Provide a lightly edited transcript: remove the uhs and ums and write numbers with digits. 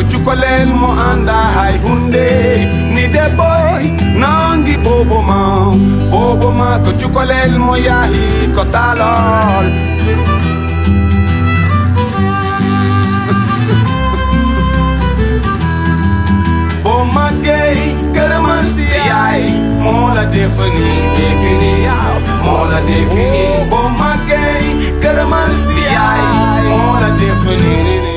chukolel mo anda hay hunde ni de boy nangi bobo ma ko chukolel mo yahi ko talol bo magay karaman si ay mola defini yaw mola defini bo magay karaman si ay mola defini